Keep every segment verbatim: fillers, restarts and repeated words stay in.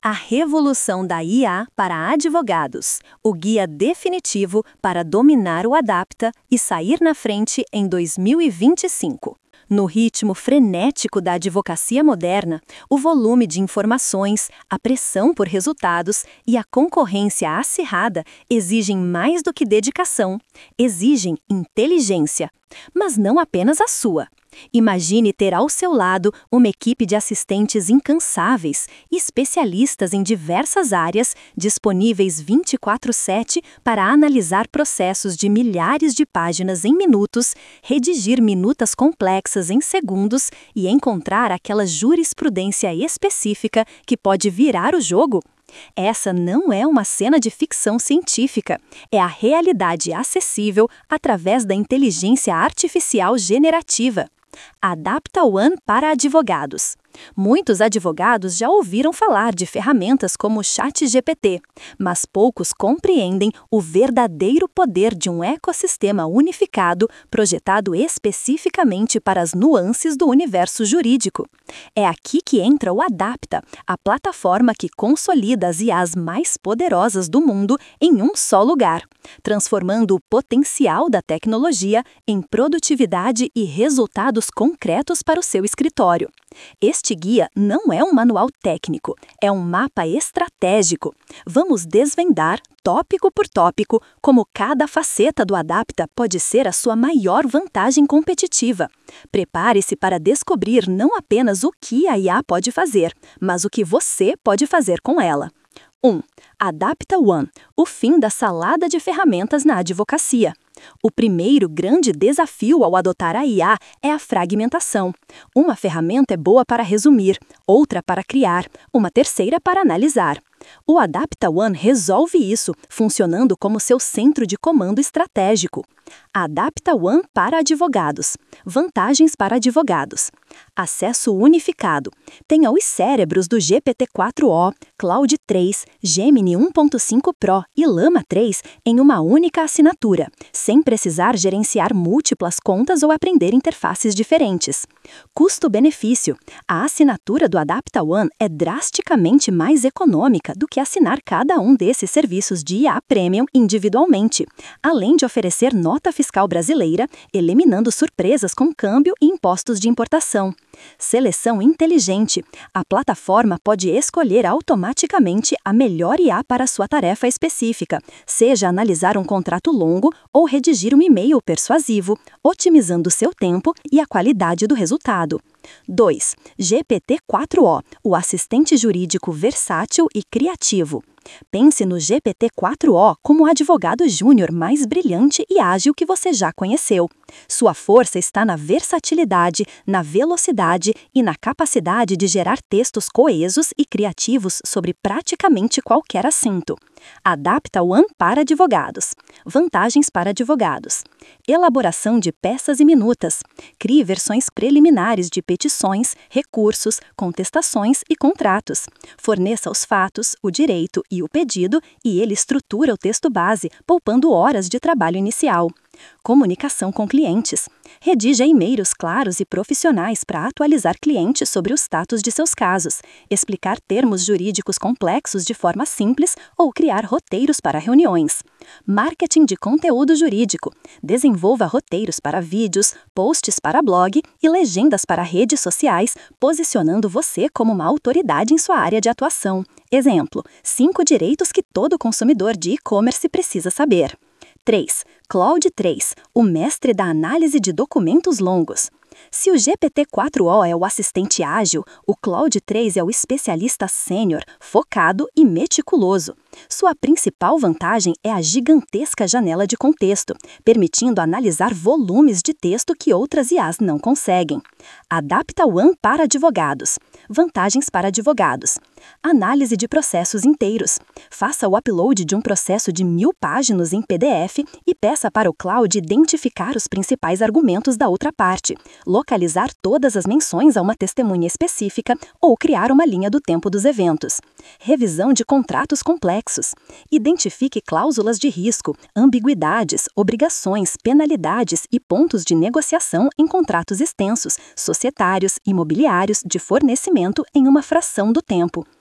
A Revolução da I A para Advogados, o guia definitivo para dominar o Adapta e sair na frente em dois mil e vinte e cinco. No ritmo frenético da advocacia moderna, o volume de informações, a pressão por resultados e a concorrência acirrada exigem mais do que dedicação, exigem inteligência, mas não apenas a sua. Imagine ter ao seu lado uma equipe de assistentes incansáveis e especialistas em diversas áreas, disponíveis vinte e quatro sete para analisar processos de milhares de páginas em minutos, redigir minutas complexas em segundos e encontrar aquela jurisprudência específica que pode virar o jogo. Essa não é uma cena de ficção científica, é a realidade acessível através da inteligência artificial generativa. Adapta One para advogados. Muitos advogados já ouviram falar de ferramentas como o ChatGPT, mas poucos compreendem o verdadeiro poder de um ecossistema unificado projetado especificamente para as nuances do universo jurídico. É aqui que entra o Adapta, a plataforma que consolida as I As mais poderosas do mundo em um só lugar, transformando o potencial da tecnologia em produtividade e resultados concretos para o seu escritório. Este guia não é um manual técnico, é um mapa estratégico. Vamos desvendar, tópico por tópico, como cada faceta do Adapta pode ser a sua maior vantagem competitiva. Prepare-se para descobrir não apenas o que a I A pode fazer, mas o que você pode fazer com ela. um. Adapta One, o fim da salada de ferramentas na advocacia. O primeiro grande desafio ao adotar a I A é a fragmentação. Uma ferramenta é boa para resumir, outra para criar, uma terceira para analisar. O Adapta One resolve isso, funcionando como seu centro de comando estratégico. Adapta One para advogados. Vantagens para advogados. Acesso unificado. Tenha os cérebros do G P T quatro o, Claude três, Gemini um ponto cinco Pro e Llama três em uma única assinatura, sem precisar gerenciar múltiplas contas ou aprender interfaces diferentes. Custo-benefício. A assinatura do Adapta One é drasticamente mais econômica do que assinar cada um desses serviços de I A Premium individualmente, além de oferecer nota fiscal brasileira, eliminando surpresas com câmbio e impostos de importação. Seleção inteligente. A plataforma pode escolher automaticamente a melhor I A para sua tarefa específica, seja analisar um contrato longo ou redigir um e-mail persuasivo, otimizando seu tempo e a qualidade do resultado. dois. G P T quatro o, o assistente jurídico versátil e criativo. Pense no G P T quatro o como o advogado júnior mais brilhante e ágil que você já conheceu. Sua força está na versatilidade, na velocidade e na capacidade de gerar textos coesos e criativos sobre praticamente qualquer assunto. Adapta One para advogados. Vantagens para advogados. Elaboração de peças e minutas. Crie versões preliminares de petições, recursos, contestações e contratos. Forneça os fatos, o direito e o pedido e ele estrutura o texto base, poupando horas de trabalho inicial. Comunicação com clientes. Redija e-mails claros e profissionais para atualizar clientes sobre o status de seus casos, explicar termos jurídicos complexos de forma simples ou criar roteiros para reuniões. Marketing de conteúdo jurídico. Desenvolva roteiros para vídeos, posts para blog e legendas para redes sociais, posicionando você como uma autoridade em sua área de atuação. Exemplo: cinco direitos que todo consumidor de e-commerce precisa saber. três. Claude três, o mestre da análise de documentos longos. Se o G P T quatro o é o assistente ágil, o Claude três é o especialista sênior, focado e meticuloso. Sua principal vantagem é a gigantesca janela de contexto, permitindo analisar volumes de texto que outras I As não conseguem. Adapta One para advogados. Vantagens para advogados. Análise de processos inteiros. Faça o upload de um processo de mil páginas em P D F e peça para o Claude identificar os principais argumentos da outra parte, localizar todas as menções a uma testemunha específica ou criar uma linha do tempo dos eventos. Revisão de contratos complexos. Identifique cláusulas de risco, ambiguidades, obrigações, penalidades e pontos de negociação em contratos extensos, societários, imobiliários, de fornecimento em uma fração do tempo.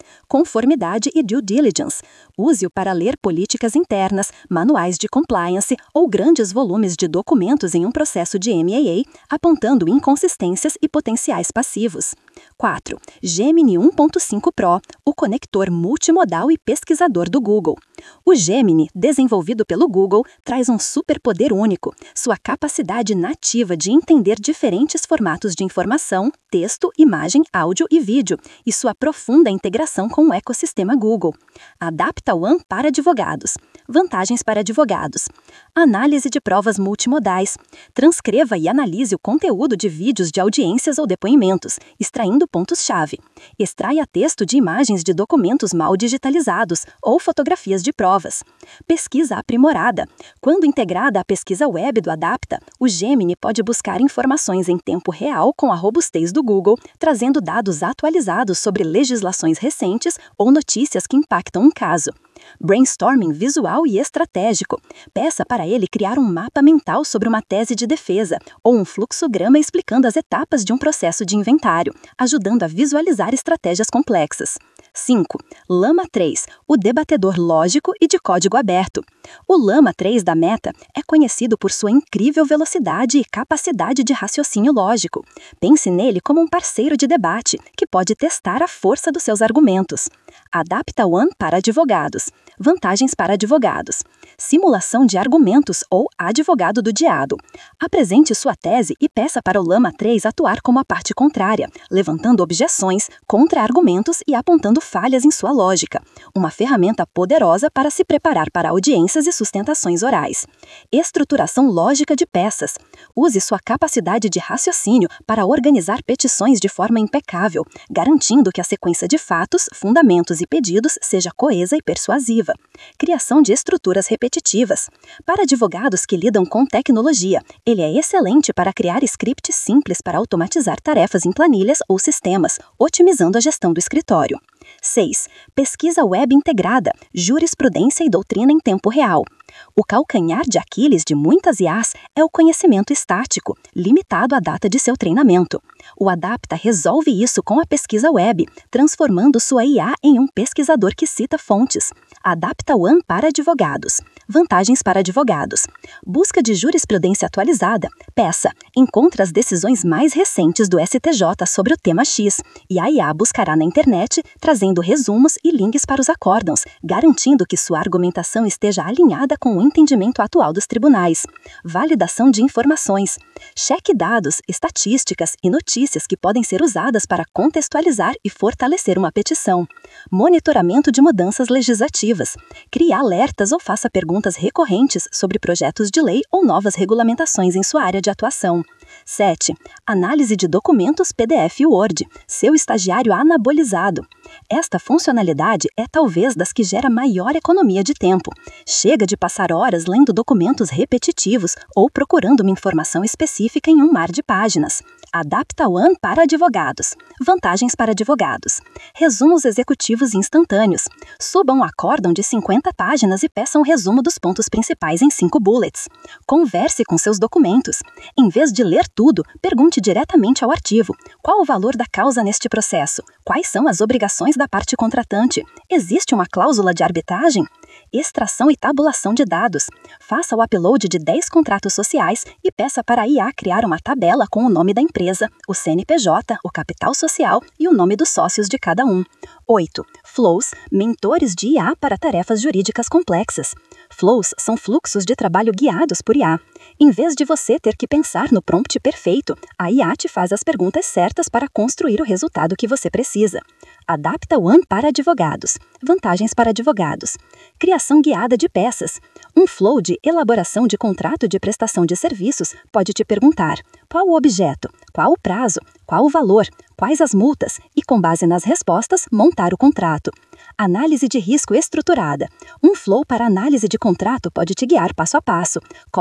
Conformidade e due diligence. Use-o para ler políticas internas, manuais de compliance ou grandes volumes de documentos em um processo de M A A, apontando inconsistências e potenciais passivos. quatro. Gemini um ponto cinco Pro, o conector multimodal e pesquisador do Google. O Gemini, desenvolvido pelo Google, traz um superpoder único, sua capacidade nativa de entender diferentes formatos de informação, texto, imagem, áudio e vídeo, e sua profunda integração com o ecossistema Google. AdaptaOne para advogados. Vantagens para advogados. Análise de provas multimodais. Transcreva e analise o conteúdo de vídeos de audiências ou depoimentos, extraindo pontos-chave. Extraia texto de imagens de documentos mal digitalizados ou fotografias de provas. Pesquisa aprimorada. Quando integrada à pesquisa web do Adapta, o Gemini pode buscar informações em tempo real com a robustez do Google, trazendo dados atualizados sobre legislações recentes ou notícias que impactam um caso. Brainstorming visual e estratégico. Peça para ele criar um mapa mental sobre uma tese de defesa ou um fluxograma explicando as etapas de um processo de inventário, ajudando a visualizar estratégias complexas. cinco. Llama três, o debatedor lógico e de código aberto. O Llama três da Meta é conhecido por sua incrível velocidade e capacidade de raciocínio lógico. Pense nele como um parceiro de debate, que pode testar a força dos seus argumentos. AdaptaOne para advogados. Vantagens para advogados. Simulação de argumentos ou advogado do diabo. Apresente sua tese e peça para o Llama três atuar como a parte contrária, levantando objeções, contra-argumentos e apontando falhas em sua lógica. Uma ferramenta poderosa para se preparar para audiências e sustentações orais. Estruturação lógica de peças. Use sua capacidade de raciocínio para organizar petições de forma impecável, garantindo que a sequência de fatos, fundamentos e pedidos seja coesa e persuasiva. Criação de estruturas repetitivas. Para advogados que lidam com tecnologia, ele é excelente para criar scripts simples para automatizar tarefas em planilhas ou sistemas, otimizando a gestão do escritório. seis. Pesquisa web integrada, jurisprudência e doutrina em tempo real. O calcanhar de Aquiles de muitas I As é o conhecimento estático, limitado à data de seu treinamento. O Adapta resolve isso com a pesquisa web, transformando sua I A em um pesquisador que cita fontes. AdaptaOne para advogados. Vantagens para advogados. Busca de jurisprudência atualizada. Peça. Encontre as decisões mais recentes do S T J sobre o tema X, e a I A buscará na internet, trazendo resumos e links para os acórdãos, garantindo que sua argumentação esteja alinhada com o entendimento atual dos tribunais. Validação de informações. Cheque dados, estatísticas e notícias que podem ser usadas para contextualizar e fortalecer uma petição. Monitoramento de mudanças legislativas. Crie alertas ou faça perguntas recorrentes sobre projetos de lei ou novas regulamentações em sua área de atuação. sete. Análise de documentos P D F e Word. Seu estagiário anabolizado. Esta funcionalidade é talvez das que gera maior economia de tempo. Chega de passar horas lendo documentos repetitivos ou procurando uma informação específica em um mar de páginas. AdaptaOne para advogados. Vantagens para advogados. Resumos executivos instantâneos. Suba um acórdão de cinquenta páginas e peça um resumo dos pontos principais em cinco bullets. Converse com seus documentos. Em vez de ler tudo, pergunte diretamente ao arquivo: qual o valor da causa neste processo? Quais são as obrigações da parte contratante? Existe uma cláusula de arbitragem? Extração e tabulação de dados. Faça o upload de dez contratos sociais e peça para a I A criar uma tabela com o nome da empresa, o C N P J, o capital social e o nome dos sócios de cada um. oito. Flows, mentores de I A para tarefas jurídicas complexas. Flows são fluxos de trabalho guiados por I A. Em vez de você ter que pensar no prompt perfeito, a I A te faz as perguntas certas para construir o resultado que você precisa. AdaptaOne para advogados. Vantagens para advogados. Criação guiada de peças. Um flow de elaboração de contrato de prestação de serviços pode te perguntar: qual o objeto? Qual o prazo? Qual o valor? Quais as multas? E, com base nas respostas, montar o contrato. Análise de risco estruturada. Um flow para análise de contrato pode te guiar passo a passo. Colhe aqui a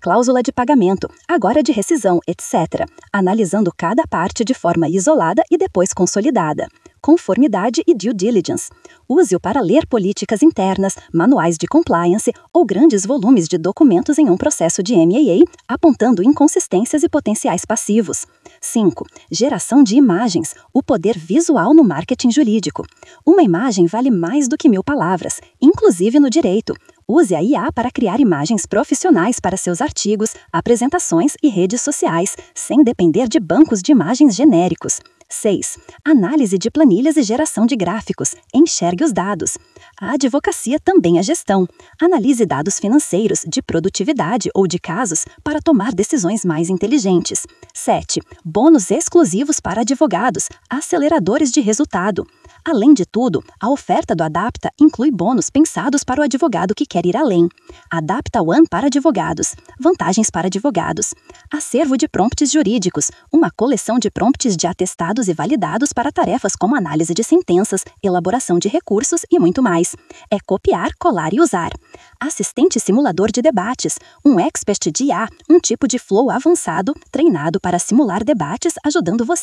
cláusula de pagamento, agora de rescisão, etcétera, analisando cada parte de forma isolada e depois consolidada. Conformidade e due diligence. Use-o para ler políticas internas, manuais de compliance ou grandes volumes de documentos em um processo de M e A, apontando inconsistências e potenciais passivos. cinco. Geração de imagens, o poder visual no marketing jurídico. Uma imagem vale mais do que mil palavras, inclusive no direito. Use a I A para criar imagens profissionais para seus artigos, apresentações e redes sociais, sem depender de bancos de imagens genéricos. seis. Análise de planilhas e geração de gráficos. Enxergue os dados. A advocacia também é gestão. Analise dados financeiros, de produtividade ou de casos para tomar decisões mais inteligentes. sete. Bônus exclusivos para advogados, aceleradores de resultado. Além de tudo, a oferta do Adapta inclui bônus pensados para o advogado que quer ir além. Adapta One para advogados. Vantagens para advogados. Acervo de prompts jurídicos, uma coleção de prompts de atestados e validados para tarefas como análise de sentenças, elaboração de recursos e muito mais. É copiar, colar e usar. Assistente simulador de debates, um expert de I A, um tipo de flow avançado treinado para simular debates, ajudando você